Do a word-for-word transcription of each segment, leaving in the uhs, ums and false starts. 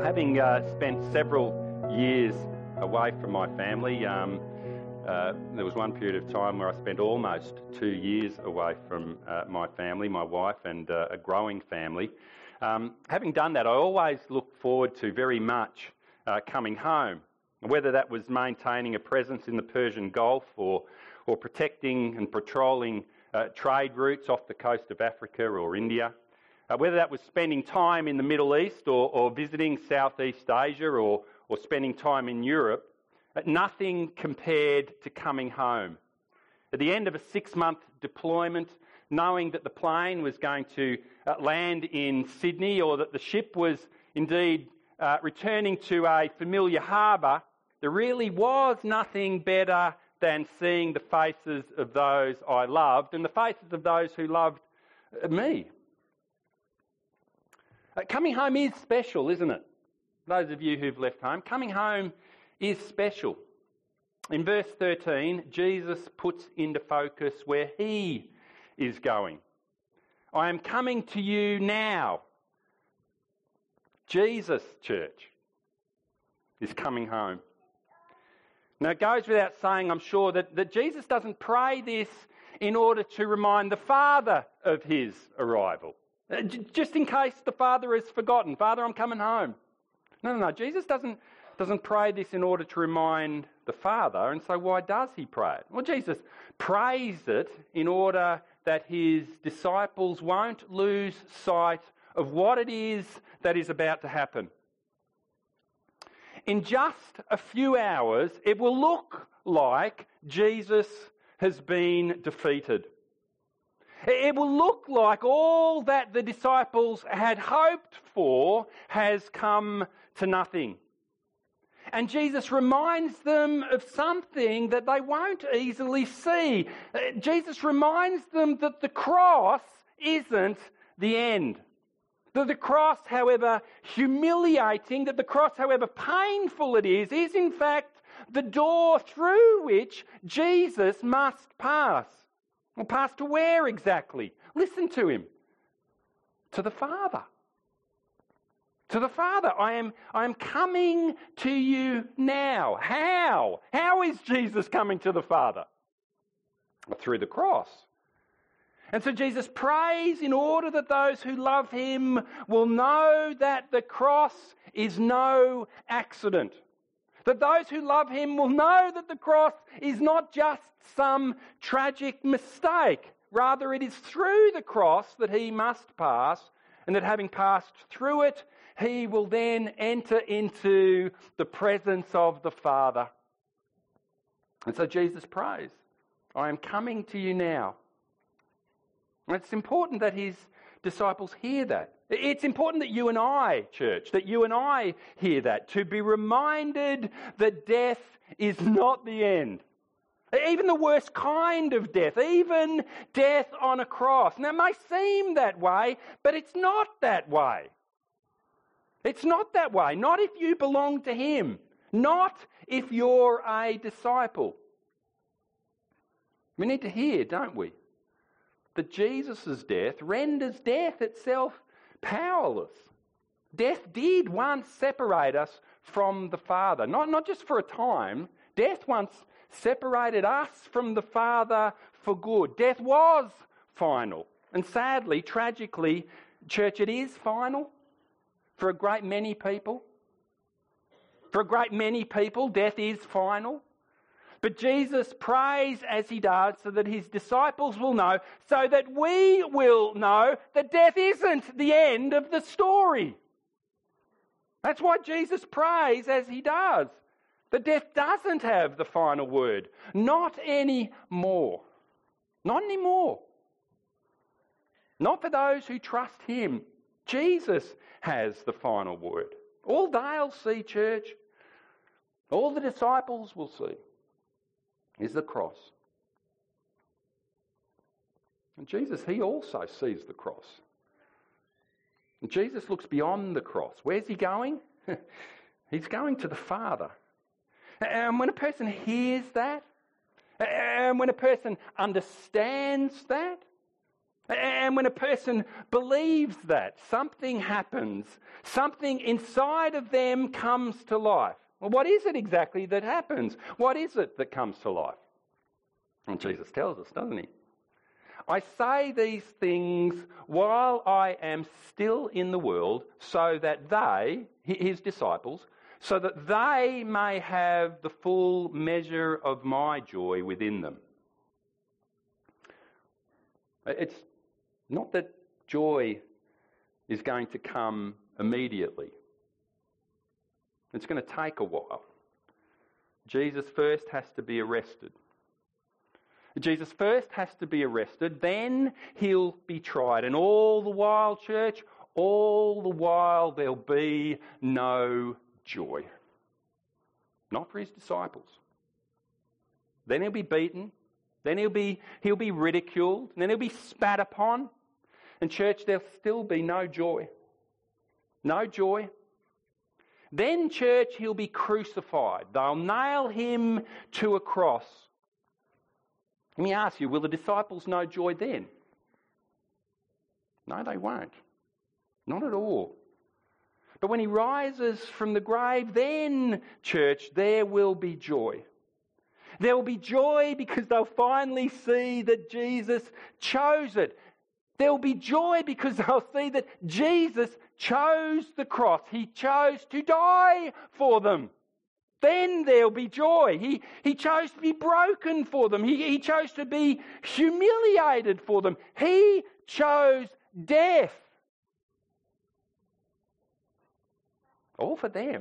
Having uh, spent several years away from my family, um, uh, there was one period of time where I spent almost two years away from uh, my family, my wife, and uh, a growing family. Um, having done that, I always looked forward to very much uh, coming home, whether that was maintaining a presence in the Persian Gulf or, or protecting and patrolling uh, trade routes off the coast of Africa or India. Uh, whether that was spending time in the Middle East or, or visiting Southeast Asia or, or spending time in Europe, uh, nothing compared to coming home. At the end of a six-month deployment, knowing that the plane was going to uh, land in Sydney or that the ship was indeed uh, returning to a familiar harbour, there really was nothing better than seeing the faces of those I loved and the faces of those who loved me. Uh, coming home is special, isn't it? Those of you who've left home, coming home is special. In verse thirteen, Jesus puts into focus where he is going. I am coming to you now. Jesus, church, is coming home. Now, it goes without saying, I'm sure, that, that Jesus doesn't pray this in order to remind the Father of his arrival. Uh, j- just in case the Father has forgotten, Father, I'm coming home. No, no, no. Jesus doesn't, doesn't pray this in order to remind the Father. And so why does he pray it? Well, Jesus prays it in order that his disciples won't lose sight of what it is that is about to happen. In just a few hours, it will look like Jesus has been defeated. It will look like all that the disciples had hoped for has come to nothing. And Jesus reminds them of something that they won't easily see. Jesus reminds them that the cross isn't the end. That the cross, however humiliating, that the cross, however painful it is, is in fact the door through which Jesus must pass. Well, pass to where exactly? Listen to him. To the Father. To the Father. I am, I am coming to you now. How? How is Jesus coming to the Father? Through the cross. And so Jesus prays in order that those who love him will know that the cross is no accident. That those who love him will know that the cross is not just some tragic mistake. Rather, it is through the cross that he must pass, and that having passed through it, he will then enter into the presence of the Father. And so Jesus prays, I am coming to you now. And it's important that his disciples hear that. It's important that you and I, church, that you and I hear that, to be reminded that death is not the end. Even the worst kind of death, even death on a cross. Now, it may seem that way, but it's not that way. It's not that way. Not if you belong to him. Not if you're a disciple. We need to hear, don't we, that Jesus' death renders death itself powerless. Death did once separate us from the Father. Not, not just for a time. Death once separated us from the Father for good. Death was final. And sadly, tragically, church, it is final for a great many people. For a great many people, death is final. But Jesus prays as he does so that his disciples will know, so that we will know that death isn't the end of the story. That's why Jesus prays as he does. That death doesn't have the final word. Not anymore. Not anymore. Not for those who trust him. Jesus has the final word. All they'll see, church, all the disciples will see, is the cross. And Jesus, he also sees the cross. And Jesus looks beyond the cross. Where's he going? He's going to the Father. And when a person hears that, and when a person understands that, And when a person believes that, something happens. Something inside of them comes to life. Well, what is it exactly that happens? What is it that comes to life? And Jesus tells us, doesn't he? I say these things while I am still in the world, so that they, his disciples, so that they may have the full measure of my joy within them. It's not that joy is going to come immediately. It's going to take a while. Jesus first has to be arrested. Jesus first has to be arrested, then he'll be tried. And all the while, church, all the while there'll be no joy. Not for his disciples. Then he'll be beaten. Then he'll be, he'll be ridiculed. And then he'll be spat upon. And church, there'll still be no joy. No joy. Then, church, he'll be crucified. They'll nail him to a cross. Let me ask you, will the disciples know joy then? No, they won't. Not at all. But when he rises from the grave, then, church, there will be joy. There will be joy because they'll finally see that Jesus chose it. There will be joy because they'll see that Jesus chose the cross. He chose to die for them. Then there'll be joy. He, he chose to be broken for them. He, he chose to be humiliated for them. He chose death. All for them.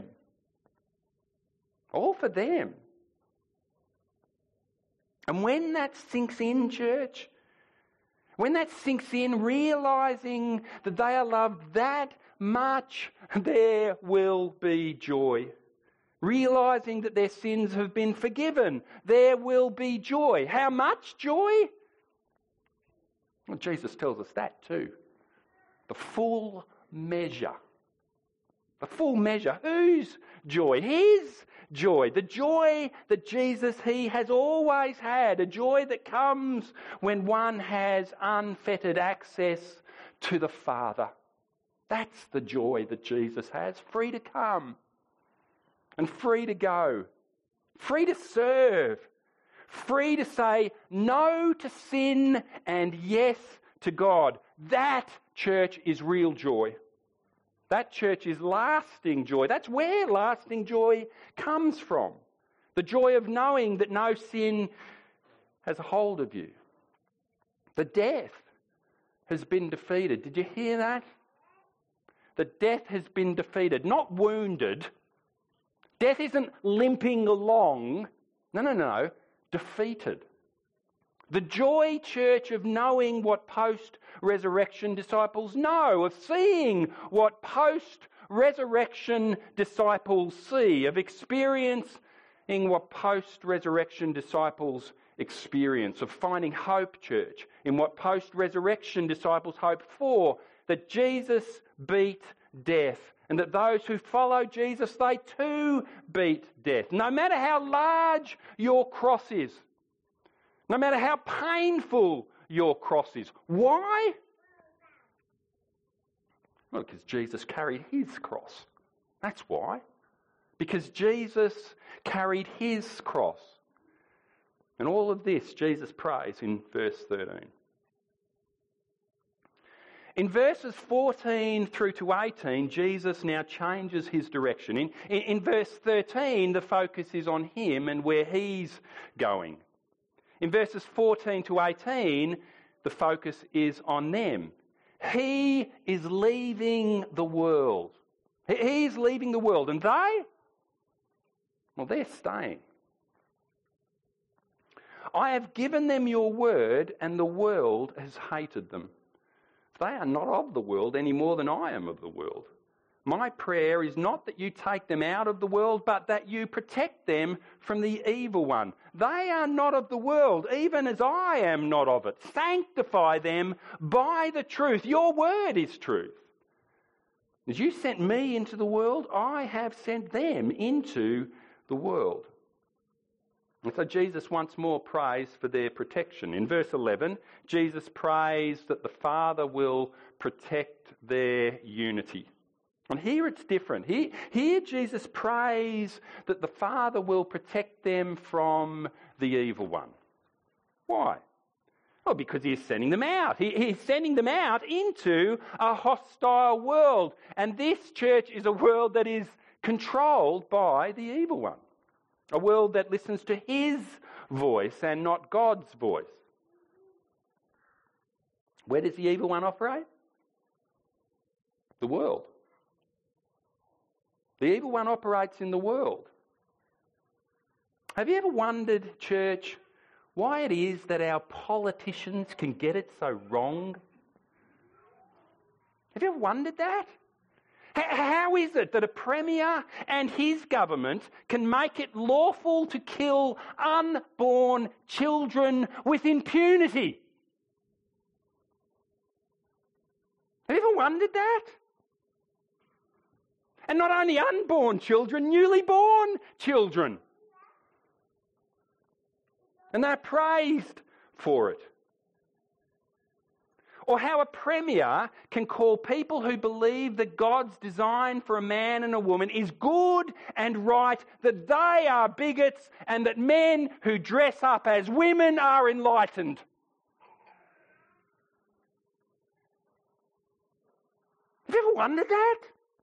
All for them. And when that sinks in, church, when that sinks in, realising that they are loved that much, there will be joy. Realising that their sins have been forgiven, there will be joy. How much joy? Well, Jesus tells us that too. The full measure. The full measure. Whose joy? His joy. The joy that Jesus, he has always had. A joy that comes when one has unfettered access to the Father. That's the joy that Jesus has. Free to come. And free to go. Free to serve. Free to say no to sin and yes to God. That, church, is real joy. That, church, is lasting joy. That's where lasting joy comes from. The joy of knowing that no sin has a hold of you. The death has been defeated. Did you hear that? The death has been defeated, not wounded. Death isn't limping along. No, no, no. Defeated. The joy, church, of knowing what post-resurrection disciples know, of seeing what post-resurrection disciples see, of experiencing what post-resurrection disciples experience, of finding hope, church, in what post-resurrection disciples hope for, that Jesus beat death. And that those who follow Jesus, they too beat death. No matter how large your cross is. No matter how painful your cross is. Why? Well, because Jesus carried his cross. That's why. Because Jesus carried his cross. And all of this Jesus prays in verse thirteen. In verses fourteen through to eighteen, Jesus now changes his direction. In, in, in verse thirteen, the focus is on him and where he's going. In verses fourteen to eighteen, the focus is on them. He is leaving the world. He's leaving the world. And they? Well, they're staying. I have given them your word, and the world has hated them. They are not of the world any more than I am of the world. My prayer is not that you take them out of the world, but that you protect them from the evil one. They are not of the world, even as I am not of it. Sanctify them by the truth. Your word is truth. As you sent me into the world, I have sent them into the world. And so Jesus once more prays for their protection. In verse eleven, Jesus prays that the Father will protect their unity. And here it's different. Here, here Jesus prays that the Father will protect them from the evil one. Why? Well, because he's sending them out. He, he's sending them out into a hostile world. And this church is a world that is controlled by the evil one. A world that listens to his voice and not God's voice. Where does the evil one operate? The world. The evil one operates in the world. Have you ever wondered, church, why it is that our politicians can get it so wrong? Have you ever wondered that? How is it that a premier and his government can make it lawful to kill unborn children with impunity? Have you ever wondered that? And not only unborn children, newly born children. And they're praised for it. Or how a premier can call people who believe that God's design for a man and a woman is good and right, that they are bigots, and that men who dress up as women are enlightened. Have you ever wondered that?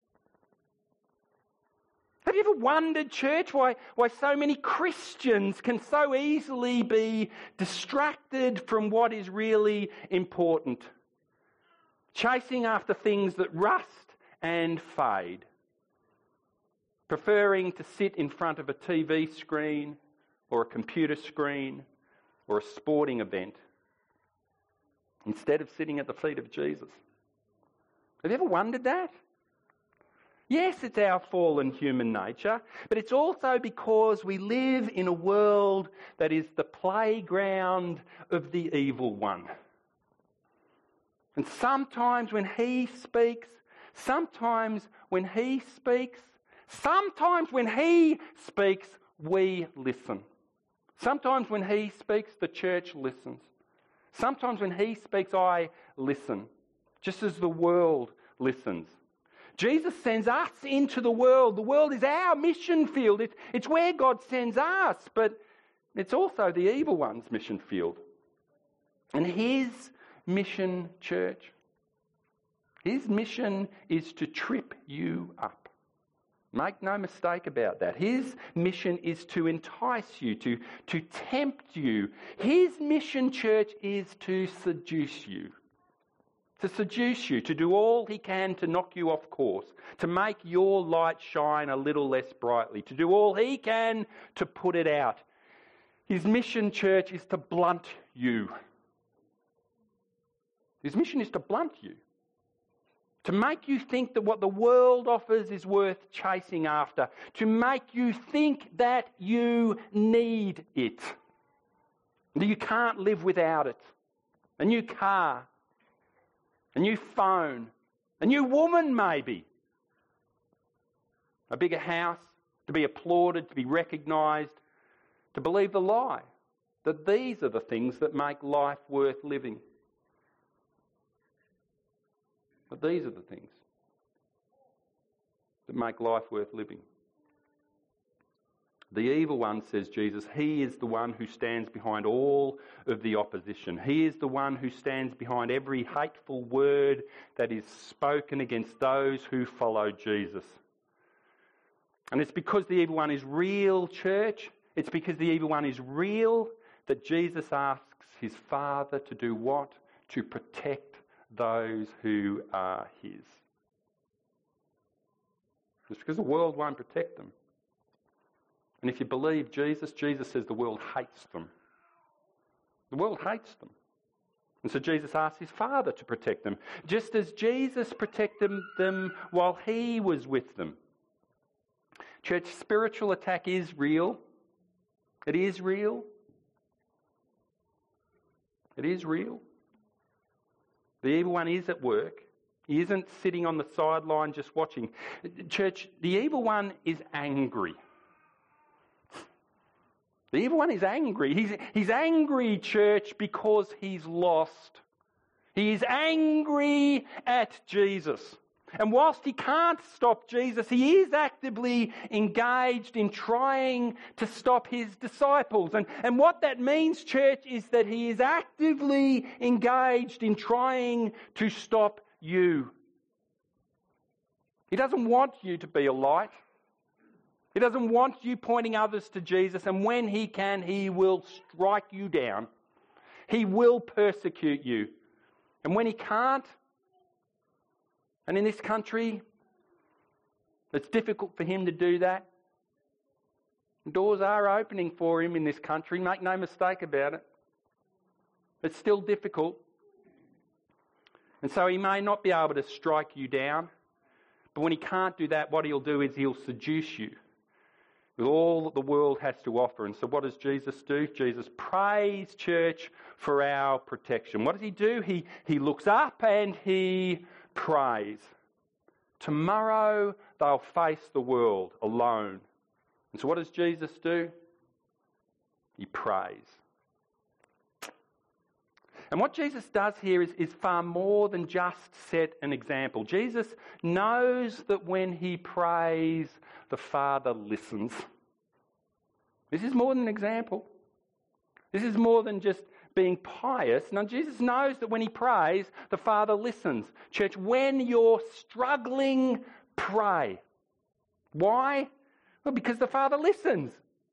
Have you ever wondered, church, why, why so many Christians can so easily be distracted from what is really important? Chasing after things that rust and fade. Preferring to sit in front of a T V screen or a computer screen or a sporting event instead of sitting at the feet of Jesus. Have you ever wondered that? Yes, it's our fallen human nature, but it's also because we live in a world that is the playground of the evil one. And sometimes when he speaks, sometimes when he speaks, sometimes when he speaks, we listen. Sometimes when he speaks, the church listens. Sometimes when he speaks, I listen, just as the world listens. Jesus sends us into the world. The world is our mission field. It's, it's where God sends us, but it's also the evil one's mission field. And his mission, church, his mission is to trip you up. Make no mistake about that. His mission is to entice you, to, to tempt you. His mission, church, is to seduce you. To seduce you, to do all he can to knock you off course, to make your light shine a little less brightly, to do all he can to put it out. His mission, church, is to blunt you. His mission is to blunt you. To make you think that what the world offers is worth chasing after. To make you think that you need it. That you can't live without it. A new car. A new phone, a new woman maybe, a bigger house, to be applauded, to be recognised, to believe the lie that these are the things that make life worth living. But these are the things that make life worth living. The evil one, says Jesus, he is the one who stands behind all of the opposition. He is the one who stands behind every hateful word that is spoken against those who follow Jesus. And it's because the evil one is real, church. It's because the evil one is real that Jesus asks his Father to do what? To protect those who are his. It's because the world won't protect them. And if you believe Jesus, Jesus says the world hates them. The world hates them. And so Jesus asks his Father to protect them, just as Jesus protected them while he was with them. Church, spiritual attack is real. It is real. It is real. The evil one is at work. He isn't sitting on the sideline just watching. Church, the evil one is angry. The evil one is angry. He's, he's angry, church, because he's lost. He is angry at Jesus. And whilst he can't stop Jesus, he is actively engaged in trying to stop his disciples. And, and what that means, church, is that he is actively engaged in trying to stop you. He doesn't want you to be a light. He doesn't want you pointing others to Jesus. And when he can, he will strike you down. He will persecute you. And when he can't, and in this country, it's difficult for him to do that. Doors are opening for him in this country, make no mistake about it. It's still difficult. And so he may not be able to strike you down, but when he can't do that, what he'll do is he'll seduce you with all that the world has to offer. And so what does Jesus do? Jesus prays, church, for our protection. What does he do? He, he looks up and he prays. Tomorrow they'll face the world alone. And so what does Jesus do? He prays. And what Jesus does here is, is far more than just set an example. Jesus knows that when he prays, the Father listens. This is more than an example. This is more than just being pious. Now, Jesus knows that when he prays, the Father listens. Church, when you're struggling, pray. Why? Well, because the Father listens.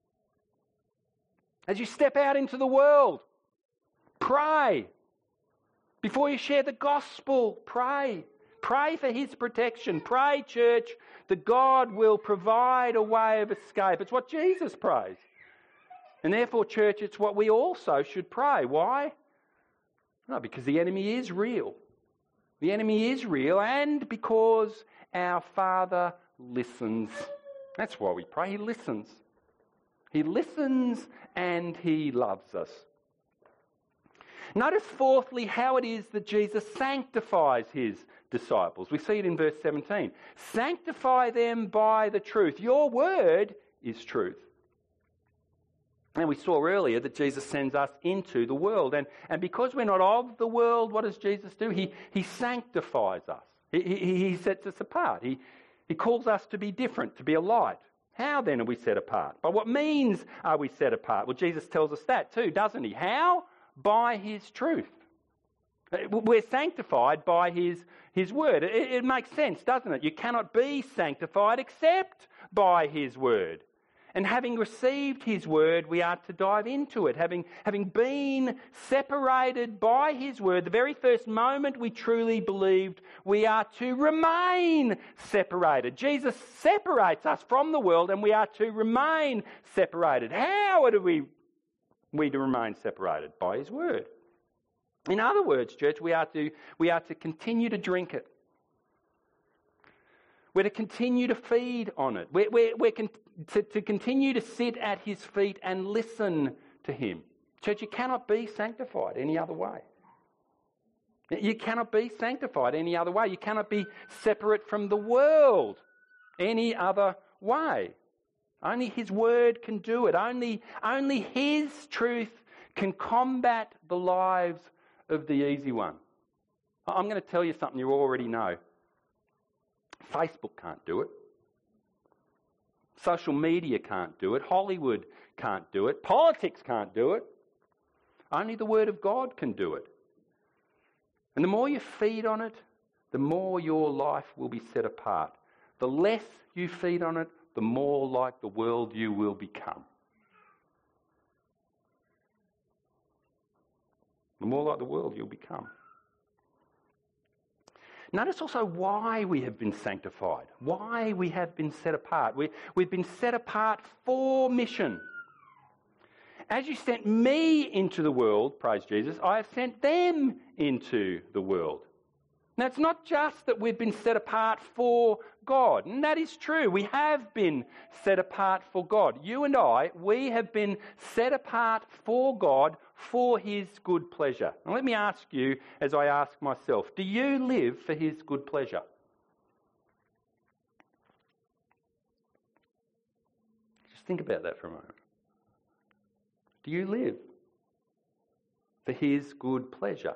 As you step out into the world, pray. Before you share the gospel, pray. Pray for his protection. Pray, church, that God will provide a way of escape. It's what Jesus prays. And therefore, church, it's what we also should pray. Why? No, because the enemy is real. The enemy is real, and because our Father listens. That's why we pray. He listens. He listens and he loves us. Notice fourthly how it is that Jesus sanctifies his disciples. We see it in verse seventeen. Sanctify them by the truth. Your word is truth. And we saw earlier that Jesus sends us into the world. And, and because we're not of the world, what does Jesus do? He, he sanctifies us. He, he, he sets us apart. He, he calls us to be different, to be a light. How then are we set apart? By what means are we set apart? Well, Jesus tells us that too, doesn't he? How? By his truth. We're sanctified by his, his word. It, it makes sense, doesn't it? You cannot be sanctified except by his word. And having received his word, we are to dive into it. Having, having been separated by his word, the very first moment we truly believed, we are to remain separated. Jesus separates us from the world and we are to remain separated. How are we, we to remain separated? By his word. In other words, church, we are to, we are to continue to drink it. We're to continue to feed on it. We're, we're, we're con- to, to continue to sit at his feet and listen to him. Church, you cannot be sanctified any other way. You cannot be sanctified any other way. You cannot be separate from the world any other way. Only his word can do it. Only, only his truth can combat the lives of the easy one. I'm going to tell you something you already know. Facebook can't do it. Social media can't do it. Hollywood can't do it. Politics can't do it. Only the Word of God can do it. And the more you feed on it, the more your life will be set apart. The less you feed on it, the more like the world you will become. The more like the world you'll become. Notice also why we have been sanctified, why we have been set apart. We, we've been set apart for mission. As you sent me into the world, praise Jesus, I have sent them into the world. Now, it's not just that we've been set apart for God, and that is true. We have been set apart for God. You and I, we have been set apart for God for his good pleasure. Now, let me ask you, as I ask myself, do you live for his good pleasure? Just think about that for a moment. Do you live for his good pleasure?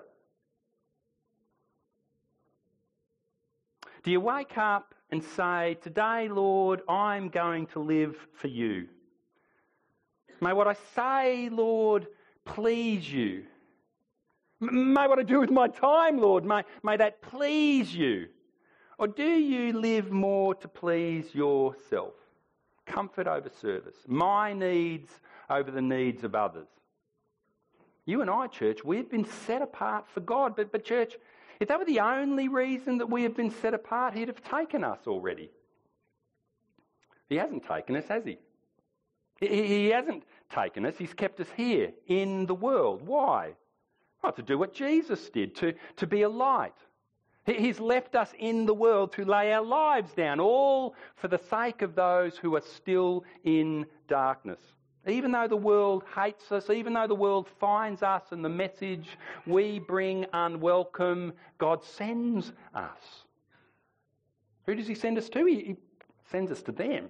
Do you wake up and say, today, Lord, I'm going to live for you? May what I say, Lord, please you. May what I do with my time, Lord, may, may that please you. Or do you live more to please yourself? Comfort over service. My needs over the needs of others. You and I, church, we've been set apart for God. But, but church, if that were the only reason that we have been set apart, he'd have taken us already. He hasn't taken us, has he? He, he hasn't taken us. He's kept us here in the world. Why? Well, to do what Jesus did, to, to be a light. He's left us in the world to lay our lives down, all for the sake of those who are still in darkness. Even though the world hates us, even though the world finds us and the message we bring unwelcome, God sends us. Who does he send us to? He, he sends us to them.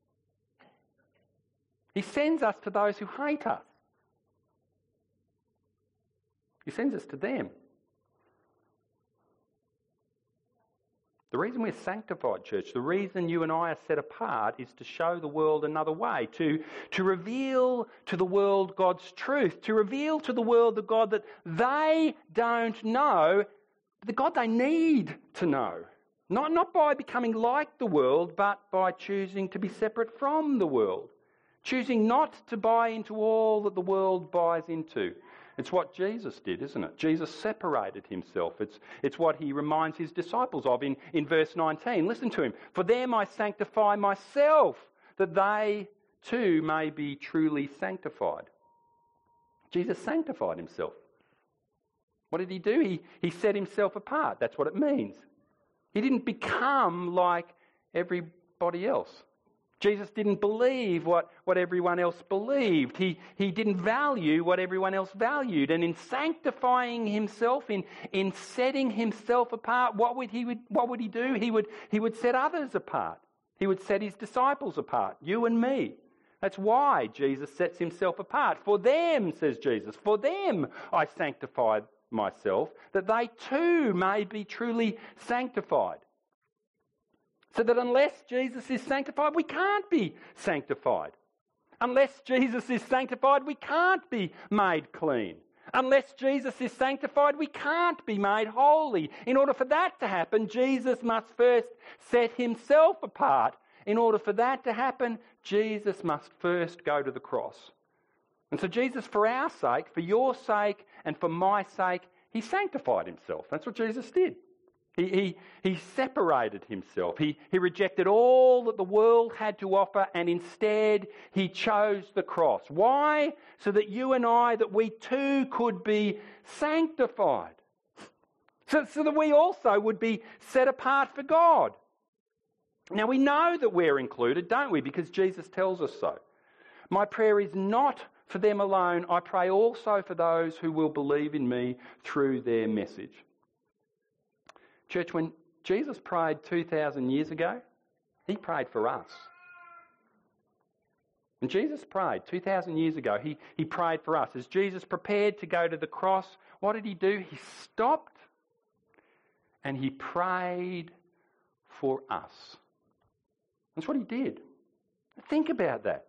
He sends us to those who hate us. He sends us to them. The reason we're sanctified, church, the reason you and I are set apart is to show the world another way, to, to reveal to the world God's truth, to reveal to the world the God that they don't know, the God they need to know. Not, not by becoming like the world, but by choosing to be separate from the world, choosing not to buy into all that the world buys into. It's what Jesus did, isn't it? Jesus separated himself. It's, it's what he reminds his disciples of in, in verse nineteen. Listen to him. For them I sanctify myself, that they too may be truly sanctified. Jesus sanctified himself. What did he do? He, he set himself apart. That's what it means. He didn't become like everybody else. Jesus didn't believe what, what everyone else believed. He, he didn't value what everyone else valued. And in sanctifying himself, in, in setting himself apart, what would he would, what would he do? He would, he would set others apart. He would set his disciples apart, you and me. That's why Jesus sets himself apart. For them, says Jesus, for them I sanctify myself, that they too may be truly sanctified. So that unless Jesus is sanctified, we can't be sanctified. Unless Jesus is sanctified, we can't be made clean. Unless Jesus is sanctified, we can't be made holy. In order for that to happen, Jesus must first set himself apart. In order for that to happen, Jesus must first go to the cross. And so Jesus, for our sake, for your sake, and for my sake, he sanctified himself. That's what Jesus did. He, he, he separated himself. He, he rejected all that the world had to offer, and instead he chose the cross. Why? So that you and I, that we too could be sanctified. So, so that we also would be set apart for God. Now we know that we're included, don't we? Because Jesus tells us so. My prayer is not for them alone. I pray also for those who will believe in me through their message. Church, when Jesus prayed two thousand years ago, he prayed for us. When Jesus prayed two thousand years ago, he, he prayed for us. As Jesus prepared to go to the cross, what did he do? He stopped and he prayed for us. That's what he did. Think about that.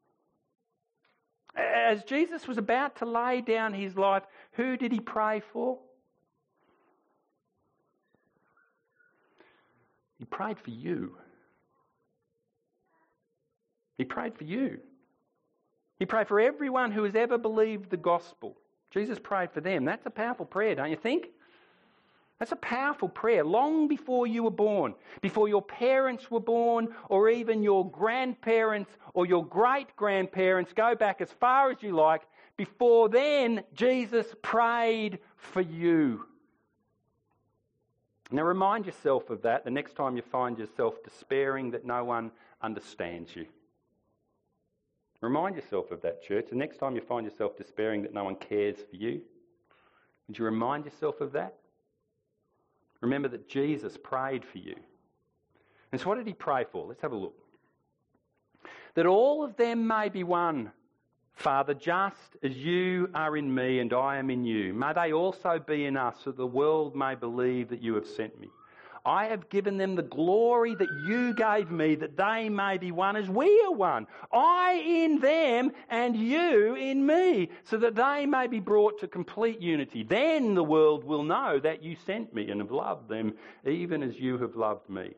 As Jesus was about to lay down his life, who did he pray for? He prayed for you. He prayed for you. He prayed for everyone who has ever believed the gospel. Jesus prayed for them. That's a powerful prayer, don't you think? That's a powerful prayer. Long before you were born, before your parents were born, or even your grandparents or your great-grandparents, go back as far as you like, before then, Jesus prayed for you. Now remind yourself of that the next time you find yourself despairing that no one understands you. Remind yourself of that, church. The next time you find yourself despairing that no one cares for you, would you remind yourself of that? Remember that Jesus prayed for you. And so what did he pray for? Let's have a look. That all of them may be one, Father, just as you are in me and I am in you, may they also be in us, so the world may believe that you have sent me. I have given them the glory that you gave me, that they may be one as we are one. I in them and you in me, so that they may be brought to complete unity. Then the world will know that you sent me and have loved them, even as you have loved me.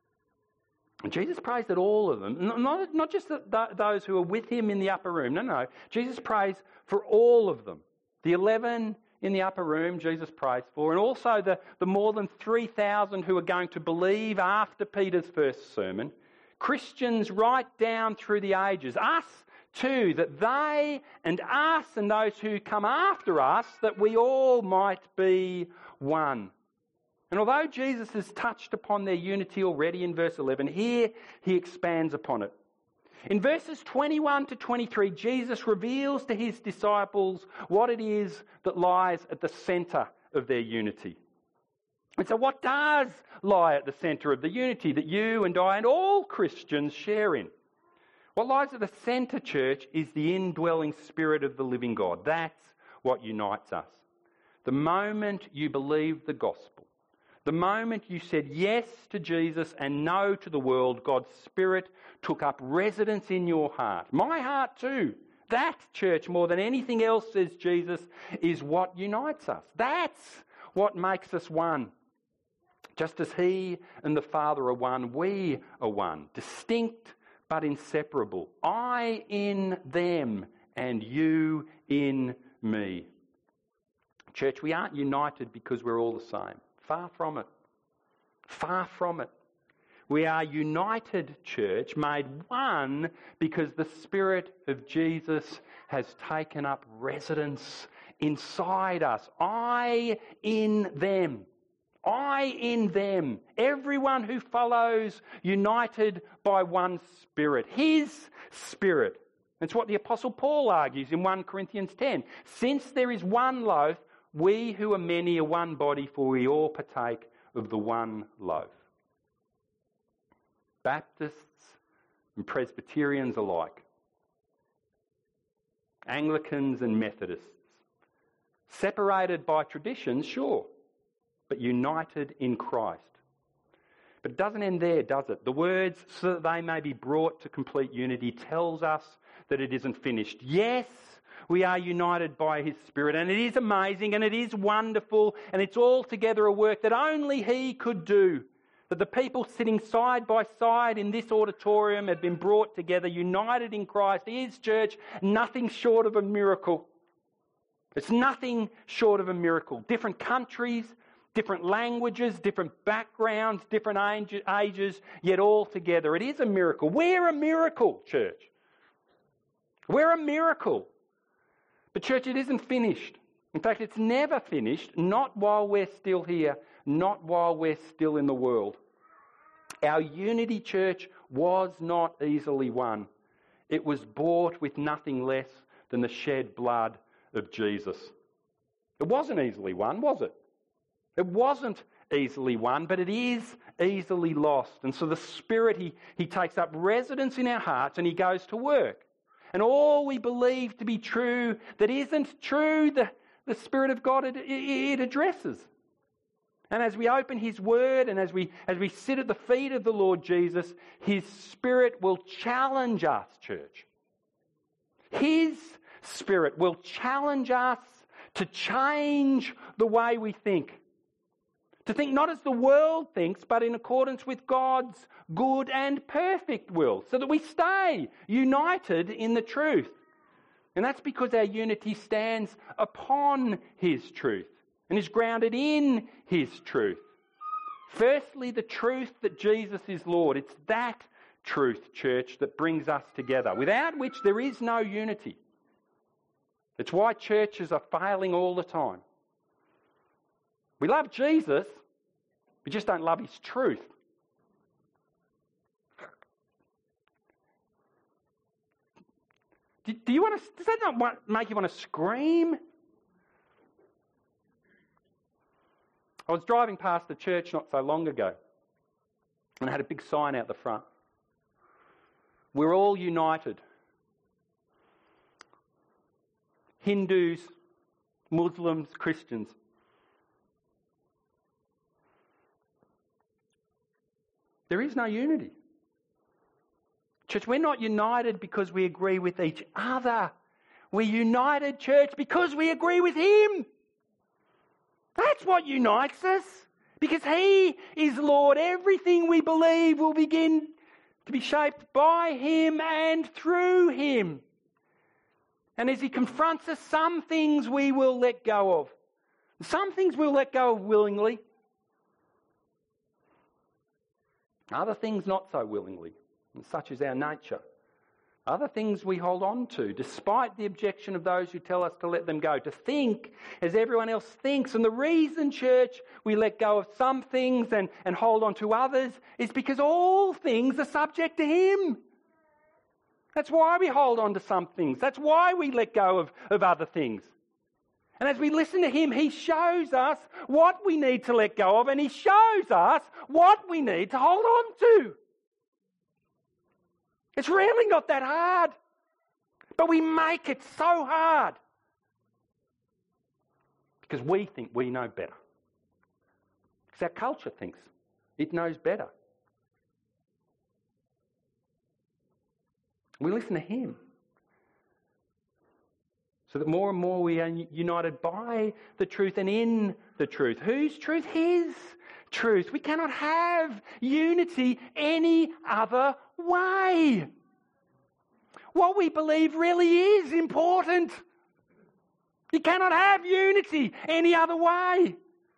And Jesus prays that all of them, not, not just the, the, those who are with him in the upper room, no, no. Jesus prays for all of them. The eleven in the upper room, Jesus prays for, and also the, the more than three thousand who are going to believe after Peter's first sermon. Christians right down through the ages, us too, that they and us and those who come after us, that we all might be one. And although Jesus has touched upon their unity already in verse eleven, here he expands upon it. In verses twenty-one to twenty-three, Jesus reveals to his disciples what it is that lies at the centre of their unity. And so what does lie at the centre of the unity that you and I and all Christians share in? What lies at the centre, church, is the indwelling Spirit of the living God. That's what unites us. The moment you believe the gospel, the moment you said yes to Jesus and no to the world, God's Spirit took up residence in your heart. My heart too. That, church, more than anything else, says Jesus, is what unites us. That's what makes us one. Just as he and the Father are one, we are one. Distinct but inseparable. I in them and you in me. Church, we aren't united because we're all the same. Far from it. Far from it. We are united, church, made one because the Spirit of Jesus has taken up residence inside us. I in them. I in them. Everyone who follows, united by one Spirit. His Spirit. That's what the Apostle Paul argues in First Corinthians ten. Since there is one loaf, we who are many are one body, for we all partake of the one loaf. Baptists and Presbyterians alike. Anglicans and Methodists. Separated by traditions, sure, but united in Christ. But it doesn't end there, does it? The words, so that they may be brought to complete unity, tells us that it isn't finished. Yes, we are united by his Spirit, and it is amazing and it is wonderful, and it's altogether a work that only he could do. That the people sitting side by side in this auditorium had been brought together, united in Christ, is, church, nothing short of a miracle. It's nothing short of a miracle. Different countries, different languages, different backgrounds, different ages, yet all together. It is a miracle. We're a miracle, church. We're a miracle. But church, it isn't finished. In fact, it's never finished, not while we're still here, not while we're still in the world. Our unity, church, was not easily won. It was bought with nothing less than the shed blood of Jesus. It wasn't easily won, was it? It wasn't easily won, but it is easily lost. And so the Spirit, he, he takes up residence in our hearts and he goes to work. And all we believe to be true that isn't true, the, the Spirit of God, it, it, it addresses. And as we open his word and as we, as we sit at the feet of the Lord Jesus, his Spirit will challenge us, church. His Spirit will challenge us to change the way we think. To think not as the world thinks, but in accordance with God's good and perfect will, so that we stay united in the truth. And that's because our unity stands upon his truth and is grounded in his truth. Firstly, the truth that Jesus is Lord. It's that truth, church, that brings us together, without which there is no unity. It's why churches are failing all the time. We love Jesus, we just don't love his truth. Do, do you want to? Does that not want, make you want to scream? I was driving past the church not so long ago, and I had a big sign out the front. We're all united. Hindus, Muslims, Christians. There is no unity. Church, we're not united because we agree with each other. We're united, church, because we agree with Him. That's what unites us. Because He is Lord. Everything we believe will begin to be shaped by Him and through Him. And as He confronts us, some things we will let go of. Some things we'll let go of willingly. Other things not so willingly, such as our nature. Other things we hold on to, despite the objection of those who tell us to let them go. To think as everyone else thinks. And the reason, church, we let go of some things and, and hold on to others is because all things are subject to Him. That's why we hold on to some things. That's why we let go of, of other things. And as we listen to Him, He shows us what we need to let go of, and He shows us what we need to hold on to. It's really not that hard, but we make it so hard because we think we know better. Because our culture thinks it knows better. We listen to Him so that more and more we are united by the truth and in the truth. Whose truth? His truth. We cannot have unity any other way. What we believe really is important. You cannot have unity any other way.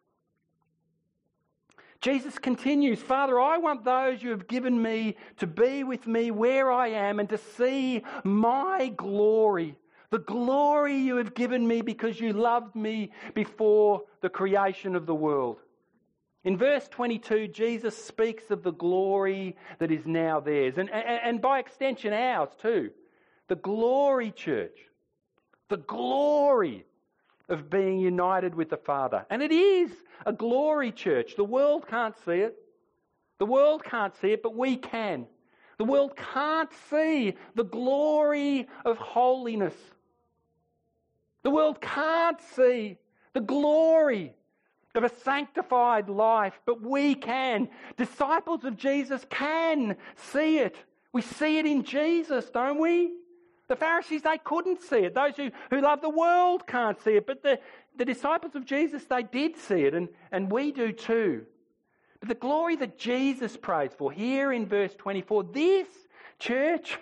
Jesus continues, Father, I want those you have given me to be with me where I am and to see my glory. The glory you have given me because you loved me before the creation of the world. In verse twenty-two, Jesus speaks of the glory that is now theirs, and, and, and by extension ours too. The glory, church, the glory of being united with the Father. And it is a glory, church. The world can't see it. The world can't see it, but we can. The world can't see the glory of holiness. The world can't see the glory of a sanctified life, but we can. Disciples of Jesus can see it. We see it in Jesus, don't we? The Pharisees, they couldn't see it. Those who, who love the world can't see it. But the, the disciples of Jesus, they did see it, and, and we do too. But the glory that Jesus prays for here in verse twenty-four, this, church,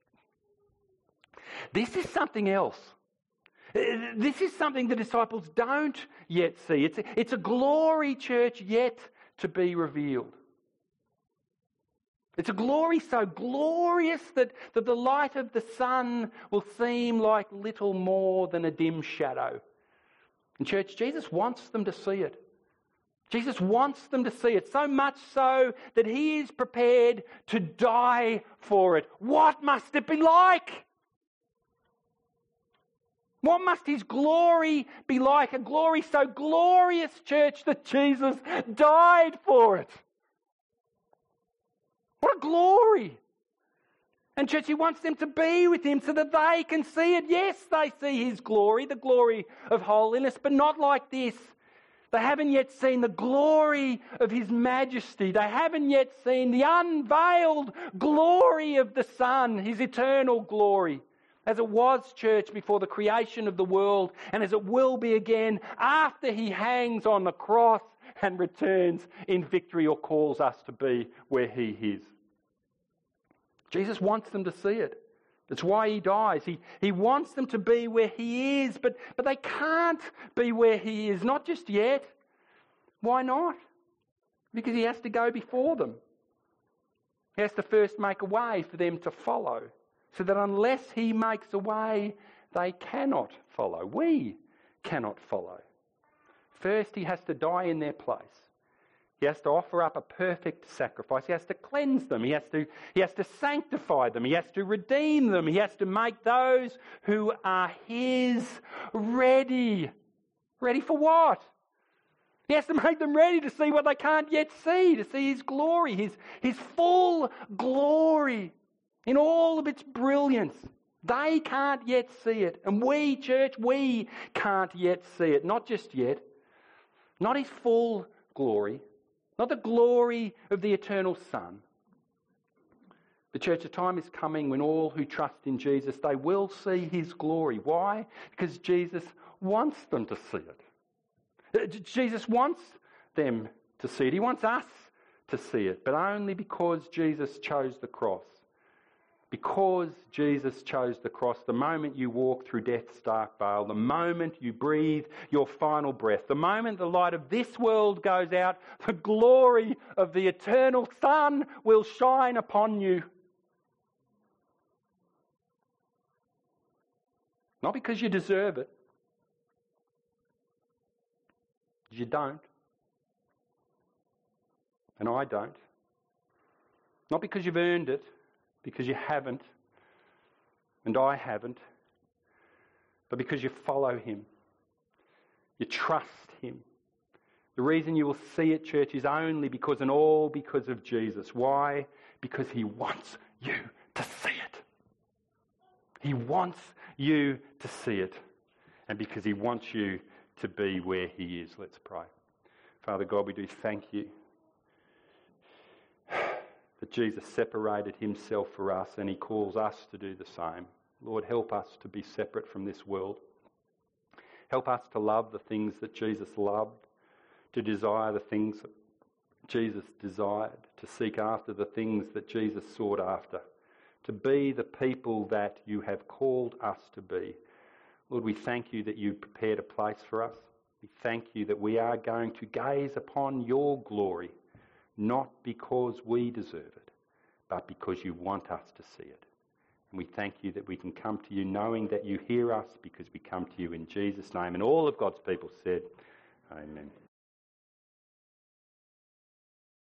this is something else. This is something the disciples don't yet see. It's, it's a glory, church, yet to be revealed. It's a glory so glorious that, that the light of the sun will seem like little more than a dim shadow. And church, Jesus wants them to see it. Jesus wants them to see it, so much so that He is prepared to die for it. What must it be like? What must His glory be like? A glory so glorious, church, that Jesus died for it. What a glory! And church, He wants them to be with Him so that they can see it. Yes, they see His glory, the glory of holiness, but not like this. They haven't yet seen the glory of His majesty. They haven't yet seen the unveiled glory of the Son, His eternal glory. As it was, church, before the creation of the world, and as it will be again after He hangs on the cross and returns in victory or calls us to be where He is. Jesus wants them to see it. That's why He dies. He, he wants them to be where He is, but, but they can't be where He is, not just yet. Why not? Because He has to go before them. He has to first make a way for them to follow. So that unless He makes a way, they cannot follow. We cannot follow. First, He has to die in their place. He has to offer up a perfect sacrifice. He has to cleanse them. He has to, he has to sanctify them. He has to redeem them. He has to make those who are His ready. Ready for what? He has to make them ready to see what they can't yet see, to see His glory, His, his full glory. In all of its brilliance. They can't yet see it. And we, church, we can't yet see it. Not just yet. Not his full glory. Not the glory of the eternal Son. The church, the time is coming when all who trust in Jesus, they will see his glory. Why? Because Jesus wants them to see it. Jesus wants them to see it. He wants us to see it, but only because Jesus chose the cross. Because Jesus chose the cross, the moment you walk through death's dark vale, the moment you breathe your final breath, the moment the light of this world goes out, the glory of the eternal Son will shine upon you. Not because you deserve it. You don't. And I don't. Not because you've earned it, because you haven't, and I haven't, but because you follow him. You trust him. The reason you will see it, church, is only because and all because of Jesus. Why? Because he wants you to see it. He wants you to see it. And because he wants you to be where he is. Let's pray. Father God, we do thank you that Jesus separated himself for us and he calls us to do the same. Lord, help us to be separate from this world. Help us to love the things that Jesus loved, to desire the things that Jesus desired, to seek after the things that Jesus sought after, to be the people that you have called us to be. Lord, we thank you that you prepared a place for us. We thank you that we are going to gaze upon your glory, not because we deserve it, but because you want us to see it. And we thank you that we can come to you knowing that you hear us because we come to you in Jesus' name. And all of God's people said, Amen.